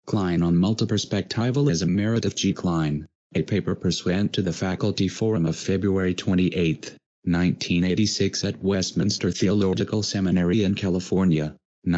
Klein on Multiperspectivalism, Meredith G. Klein, a paper pursuant to the Faculty Forum of February 28, 1986 at Westminster Theological Seminary in California,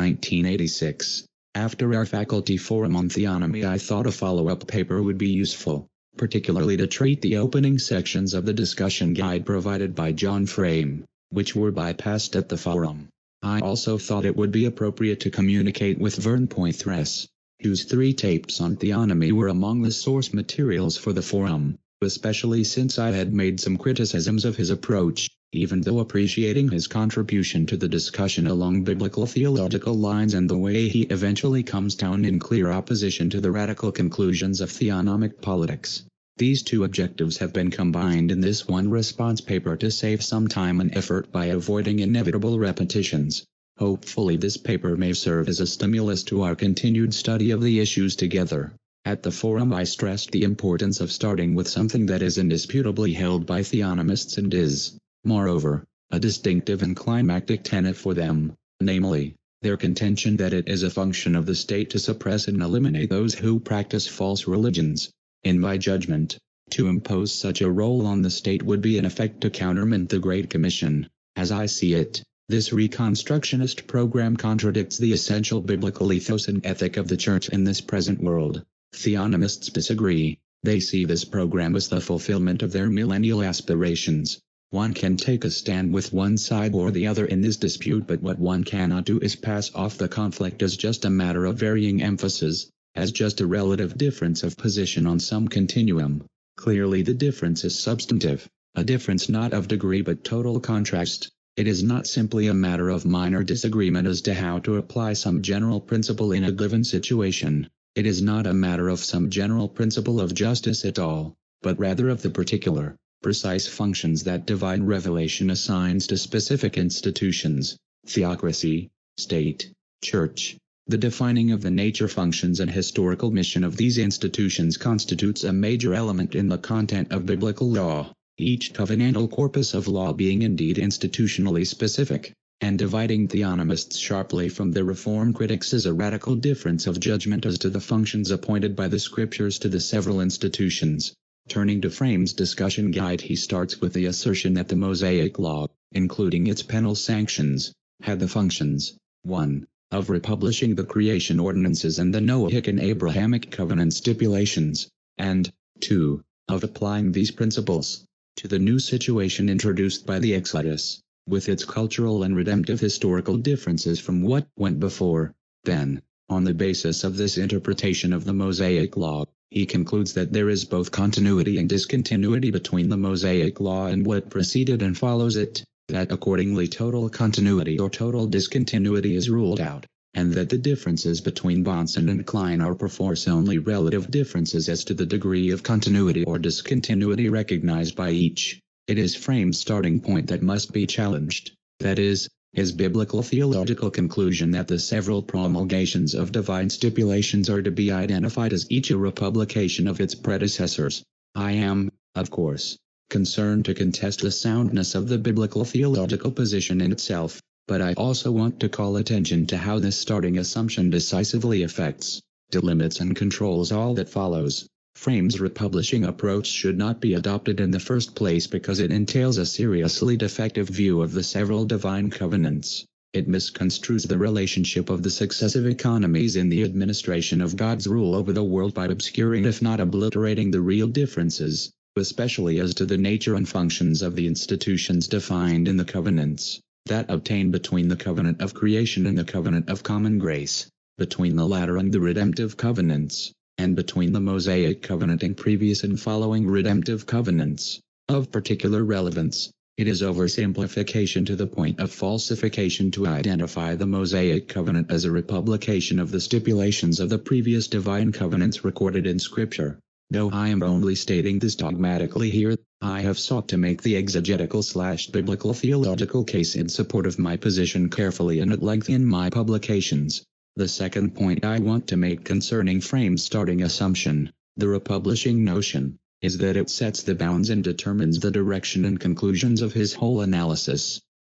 1986. After our Faculty Forum on Theonomy, I thought a follow-up paper would be useful, particularly to treat the opening sections of the discussion guide provided by John Frame, which were bypassed at the forum. I also thought it would be appropriate to communicate with Vern Poythress, whose 3 tapes on theonomy were among the source materials for the forum, especially since I had made some criticisms of his approach, even though appreciating his contribution to the discussion along biblical theological lines and the way he eventually comes down in clear opposition to the radical conclusions of theonomic politics. These 2 objectives have been combined in this one response paper to save some time and effort by avoiding inevitable repetitions. Hopefully this paper may serve as a stimulus to our continued study of the issues together. At the forum I stressed the importance of starting with something that is indisputably held by theonomists and is, moreover, a distinctive and climactic tenet for them, namely, their contention that it is a function of the state to suppress and eliminate those who practice false religions. In my judgment, to impose such a role on the state would be in effect to countermand the Great Commission. As I see it, this reconstructionist program contradicts the essential biblical ethos and ethic of the Church in this present world. Theonomists disagree. They see this program as the fulfillment of their millennial aspirations. One can take a stand with one side or the other in this dispute, but what one cannot do is pass off the conflict as just a matter of varying emphasis, as just a relative difference of position on some continuum. Clearly the difference is substantive, a difference not of degree but total contrast. It is not simply a matter of minor disagreement as to how to apply some general principle in a given situation. It is not a matter of some general principle of justice at all, but rather of the particular, precise functions that divine revelation assigns to specific institutions: theocracy, state, church. The defining of the nature, functions, and historical mission of these institutions constitutes a major element in the content of biblical law, each covenantal corpus of law being indeed institutionally specific, and dividing theonomists sharply from the Reform critics is a radical difference of judgment as to the functions appointed by the Scriptures to the several institutions. Turning to Frame's discussion guide, he starts with the assertion that the Mosaic Law, including its penal sanctions, had the functions 1. Of republishing the creation ordinances and the Noahic and Abrahamic covenant stipulations, and 2. Of applying these principles to the new situation introduced by the Exodus, with its cultural and redemptive historical differences from what went before. Then, on the basis of this interpretation of the Mosaic Law, he concludes that there is both continuity and discontinuity between the Mosaic Law and what preceded and follows it, that accordingly total continuity or total discontinuity is ruled out, and that the differences between Bahnsen and Klein are perforce only relative differences as to the degree of continuity or discontinuity recognized by each. It is Frame's starting point that must be challenged, that is, his biblical theological conclusion that the several promulgations of divine stipulations are to be identified as each a republication of its predecessors. I am, of course, concerned to contest the soundness of the biblical theological position in itself, but I also want to call attention to how this starting assumption decisively affects, delimits and controls all that follows. Frame's republishing approach should not be adopted in the first place because it entails a seriously defective view of the several divine covenants. It misconstrues the relationship of the successive economies in the administration of God's rule over the world by obscuring if not obliterating the real differences, especially as to the nature and functions of the institutions defined in the covenants, that obtain between the covenant of creation and the covenant of common grace, between the latter and the redemptive covenants, and between the Mosaic covenant and previous and following redemptive covenants. Of particular relevance, it is oversimplification to the point of falsification to identify the Mosaic covenant as a republication of the stipulations of the previous divine covenants recorded in Scripture. Though I am only stating this dogmatically here, I have sought to make the exegetical/biblical theological case in support of my position carefully and at length in my publications. The second point I want to make concerning Frame's starting assumption, the republishing notion, is that it sets the bounds and determines the direction and conclusions of his whole analysis.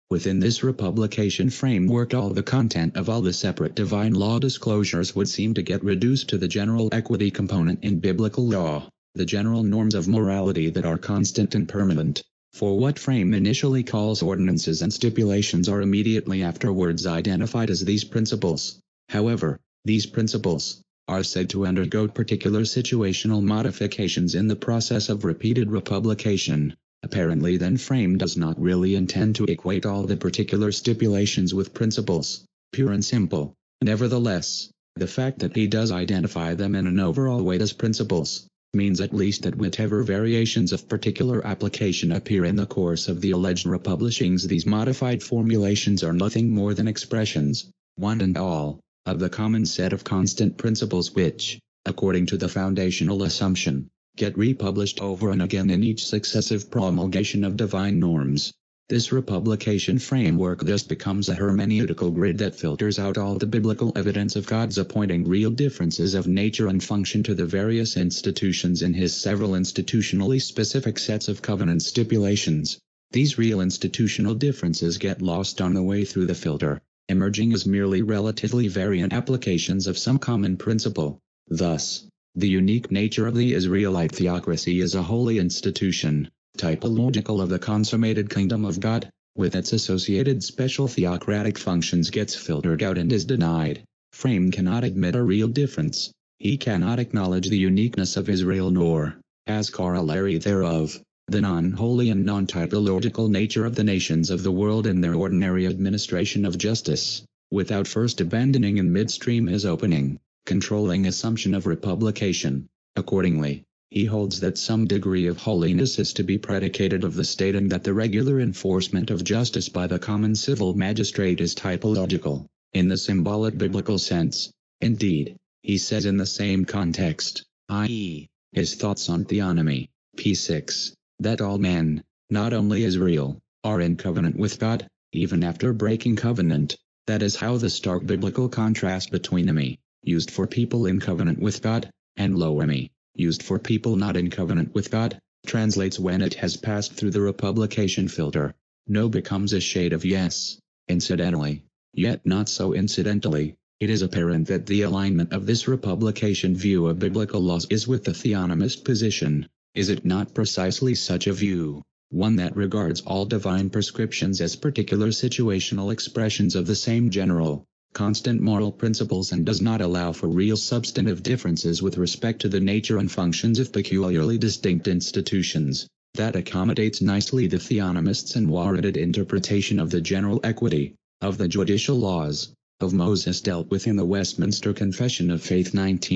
Within this republication framework, all the content of all the separate divine law disclosures would seem to get reduced to the general equity component in biblical law, the general norms of morality that are constant and permanent. For what Frame initially calls ordinances and stipulations are immediately afterwards identified as these principles. However, these principles are said to undergo particular situational modifications in the process of repeated republication. Apparently then Frame does not really intend to equate all the particular stipulations with principles, pure and simple. Nevertheless, the fact that he does identify them in an overall way as principles, means at least that whatever variations of particular application appear in the course of the alleged republishings, these modified formulations are nothing more than expressions, one and all, of the common set of constant principles which, according to the foundational assumption, get republished over and again in each successive promulgation of divine norms. This republication framework thus becomes a hermeneutical grid that filters out all the biblical evidence of God's appointing real differences of nature and function to the various institutions in his several institutionally specific sets of covenant stipulations. These real institutional differences get lost on the way through the filter, emerging as merely relatively variant applications of some common principle. Thus, the unique nature of the Israelite theocracy as a holy institution, typological of the consummated kingdom of God, with its associated special theocratic functions, gets filtered out and is denied. Frame cannot admit a real difference. He cannot acknowledge the uniqueness of Israel nor, as corollary thereof, the non-holy and non-typological nature of the nations of the world in their ordinary administration of justice, without first abandoning in midstream his opening, controlling assumption of republication. Accordingly, he holds that some degree of holiness is to be predicated of the state and that the regular enforcement of justice by the common civil magistrate is typological, in the symbolic biblical sense. Indeed, he says in the same context, i.e., his thoughts on theonomy, p6, that all men, not only Israel, are in covenant with God, even after breaking covenant. That is how the stark biblical contrast between emi, used for people in covenant with God, and lo-emi, used for people not in covenant with God, translates when it has passed through the republication filter. No becomes a shade of yes. Incidentally, yet not so incidentally, it is apparent that the alignment of this republication view of biblical laws is with the theonomist position. Is it not precisely such a view, one that regards all divine prescriptions as particular situational expressions of the same general, constant moral principles and does not allow for real substantive differences with respect to the nature and functions of peculiarly distinct institutions, that accommodates nicely the theonomist's unwarranted interpretation of the general equity, of the judicial laws, of Moses dealt with in the Westminster Confession of Faith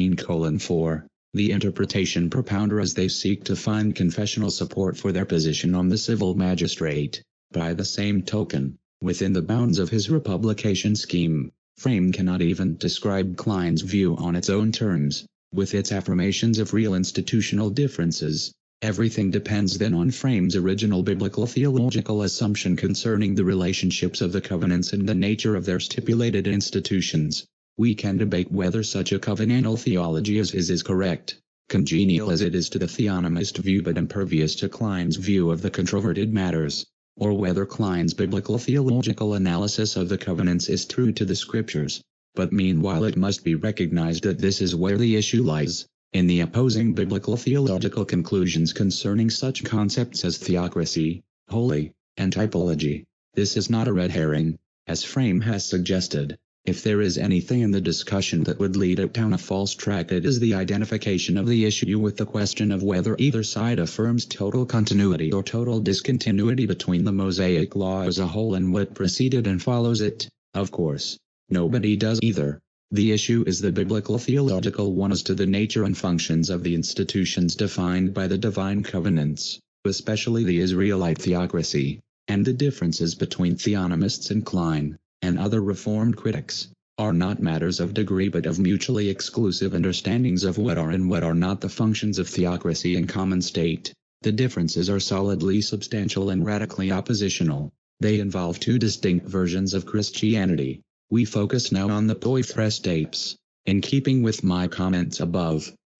19:4. The interpretation propounder as they seek to find confessional support for their position on the civil magistrate. By the same token, within the bounds of his republication scheme, Frame cannot even describe Klein's view on its own terms, with its affirmations of real institutional differences. Everything depends then on Frame's original biblical theological assumption concerning the relationships of the covenants and the nature of their stipulated institutions. We can debate whether such a covenantal theology as his is correct, congenial as it is to the theonomist view but impervious to Klein's view of the controverted matters, or whether Klein's biblical theological analysis of the covenants is true to the scriptures. But meanwhile it must be recognized that this is where the issue lies, in the opposing biblical theological conclusions concerning such concepts as theocracy, holy, and typology. This is not a red herring, as Frame has suggested. If there is anything in the discussion that would lead it down a false track, it is the identification of the issue with the question of whether either side affirms total continuity or total discontinuity between the Mosaic Law as a whole and what preceded and follows it. Of course, nobody does either. The issue is the biblical theological one as to the nature and functions of the institutions defined by the divine covenants, especially the Israelite theocracy, and the differences between theonomists and Klein and other Reformed critics, are not matters of degree but of mutually exclusive understandings of what are and what are not the functions of theocracy in common state. The differences are solidly substantial and radically oppositional. They involve two distinct versions of Christianity. We focus now on the Poythrest apes. In keeping with my comments above,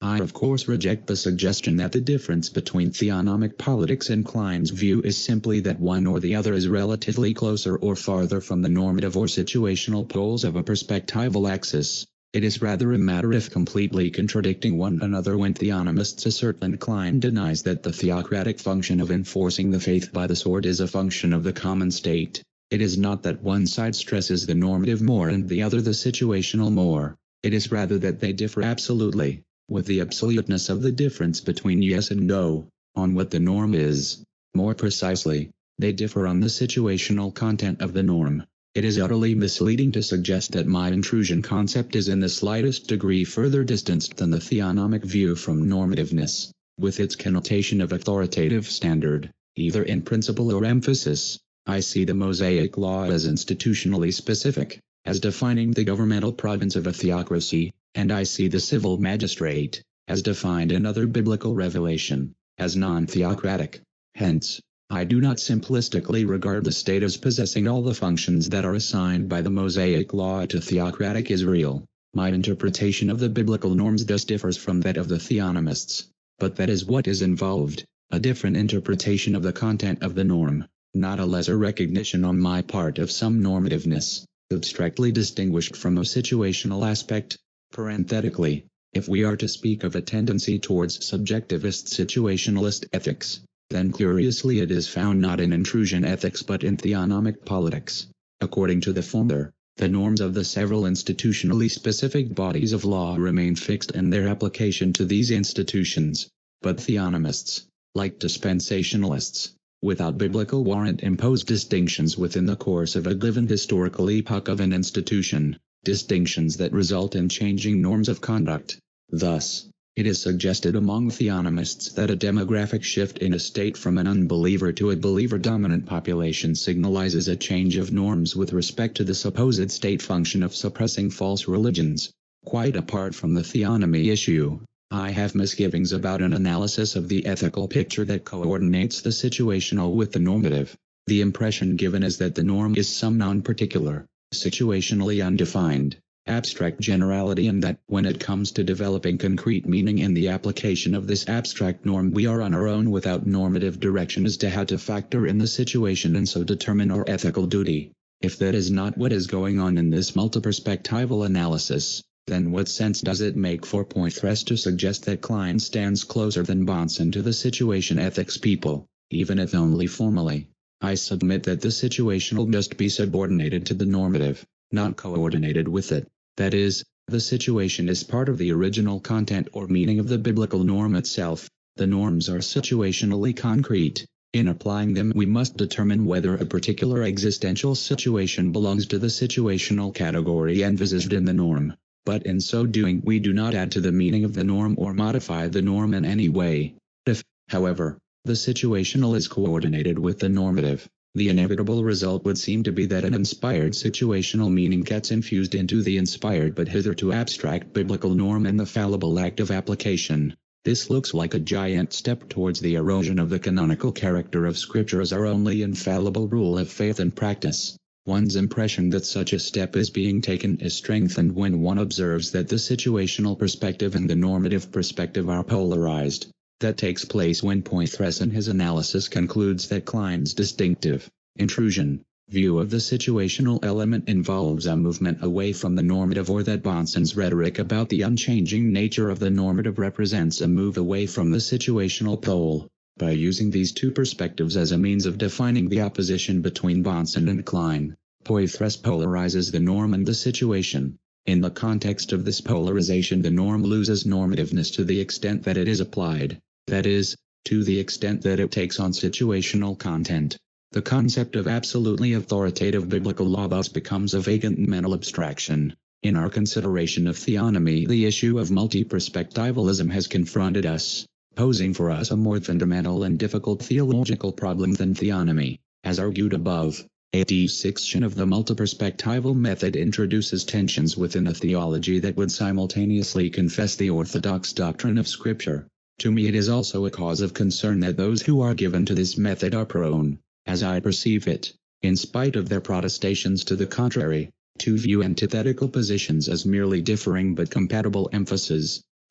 I of course reject the suggestion that the difference between theonomic politics and Klein's view is simply that one or the other is relatively closer or farther from the normative or situational poles of a perspectival axis. It is rather a matter of completely contradicting one another when theonomists assert and Klein denies that the theocratic function of enforcing the faith by the sword is a function of the common state. It is not that one side stresses the normative more and the other the situational more. It is rather that they differ absolutely, with the absoluteness of the difference between yes and no, on what the norm is. More precisely, they differ on the situational content of the norm. It is utterly misleading to suggest that my intrusion concept is in the slightest degree further distanced than the theonomic view from normativeness, with its connotation of authoritative standard, either in principle or emphasis. I see the Mosaic Law as institutionally specific, as defining the governmental province of a theocracy, and I see the civil magistrate, as defined in other biblical revelation, as non-theocratic. Hence, I do not simplistically regard the state as possessing all the functions that are assigned by the Mosaic Law to theocratic Israel. My interpretation of the biblical norms thus differs from that of the theonomists, but that is what is involved, a different interpretation of the content of the norm, not a lesser recognition on my part of some normativeness, abstractly distinguished from a situational aspect. Parenthetically, if we are to speak of a tendency towards subjectivist situationalist ethics, then curiously it is found not in intrusion ethics but in theonomic politics. According to the former, the norms of the several institutionally specific bodies of law remain fixed in their application to these institutions, but theonomists, like dispensationalists, without biblical warrant impose distinctions within the course of a given historical epoch of an institution, distinctions that result in changing norms of conduct. Thus, it is suggested among theonomists that a demographic shift in a state from an unbeliever to a believer-dominant population signalizes a change of norms with respect to the supposed state function of suppressing false religions. Quite apart from the theonomy issue, I have misgivings about an analysis of the ethical picture that coordinates the situational with the normative. The impression given is that the norm is some non-particular, situationally undefined, abstract generality and that when it comes to developing concrete meaning in the application of this abstract norm we are on our own without normative direction as to how to factor in the situation and so determine our ethical duty. If that is not what is going on in this multiperspectival analysis, then what sense does it make for Poitras to suggest that Klein stands closer than Bahnsen to the situation ethics people, even if only formally? I submit that the situational must be subordinated to the normative, not coordinated with it. That is, the situation is part of the original content or meaning of the biblical norm itself. The norms are situationally concrete. In applying them we must determine whether a particular existential situation belongs to the situational category envisaged in the norm. But in so doing we do not add to the meaning of the norm or modify the norm in any way. If, however, the situational is coordinated with the normative, the inevitable result would seem to be that an inspired situational meaning gets infused into the inspired but hitherto abstract biblical norm in the fallible act of application. This looks like a giant step towards the erosion of the canonical character of Scripture as our only infallible rule of faith and practice. One's impression that such a step is being taken is strengthened when one observes that the situational perspective and the normative perspective are polarized. That takes place when Poitras in his analysis concludes that Klein's distinctive, intrusion, view of the situational element involves a movement away from the normative, or that Bahnsen's rhetoric about the unchanging nature of the normative represents a move away from the situational pole. By using these two perspectives as a means of defining the opposition between Bahnsen and Klein, Poitras polarizes the norm and the situation. In the context of this polarization the norm loses normativeness to the extent that it is applied, that is, to the extent that it takes on situational content. The concept of absolutely authoritative biblical law thus becomes a vacant mental abstraction. In our consideration of theonomy the issue of multi-perspectivalism has confronted us, posing for us a more fundamental and difficult theological problem than theonomy. As argued above, a dissection of the multiperspectival method introduces tensions within a theology that would simultaneously confess the orthodox doctrine of Scripture. To me it is also a cause of concern that those who are given to this method are prone, as I perceive it, in spite of their protestations to the contrary, to view antithetical positions as merely differing but compatible emphases.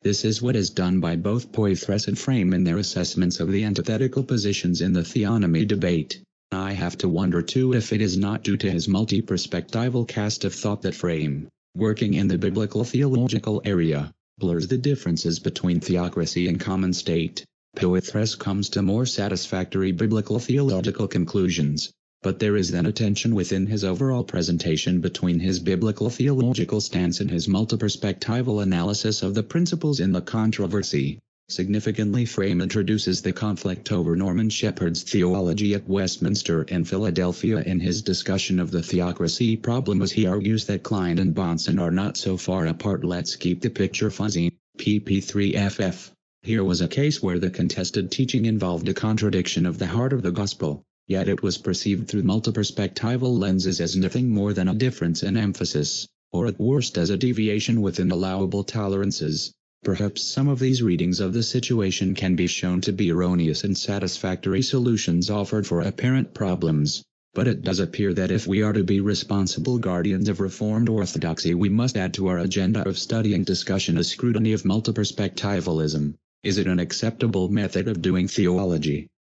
This is what is done by both Poythress and Frame in their assessments of the antithetical positions in the theonomy debate. I have to wonder too if it is not due to his multi-perspectival cast of thought that Frame, working in the biblical theological area, blurs the differences between theocracy and common state. Poythress comes to more satisfactory biblical theological conclusions, but there is then a tension within his overall presentation between his biblical theological stance and his multi-perspectival analysis of the principles in the controversy. Significantly, Frame introduces the conflict over Norman Shepherd's theology at Westminster and Philadelphia in his discussion of the theocracy problem, as he argues that Klein and Bahnsen are not so far apart. Let's keep the picture fuzzy. pp3ff. Here was a case where the contested teaching involved a contradiction of the heart of the gospel, yet it was perceived through multi-perspectival lenses as nothing more than a difference in emphasis, or at worst as a deviation within allowable tolerances. Perhaps some of these readings of the situation can be shown to be erroneous and satisfactory solutions offered for apparent problems, but it does appear that if we are to be responsible guardians of Reformed orthodoxy, we must add to our agenda of study and discussion a scrutiny of multi-perspectivalism. Is it an acceptable method of doing theology?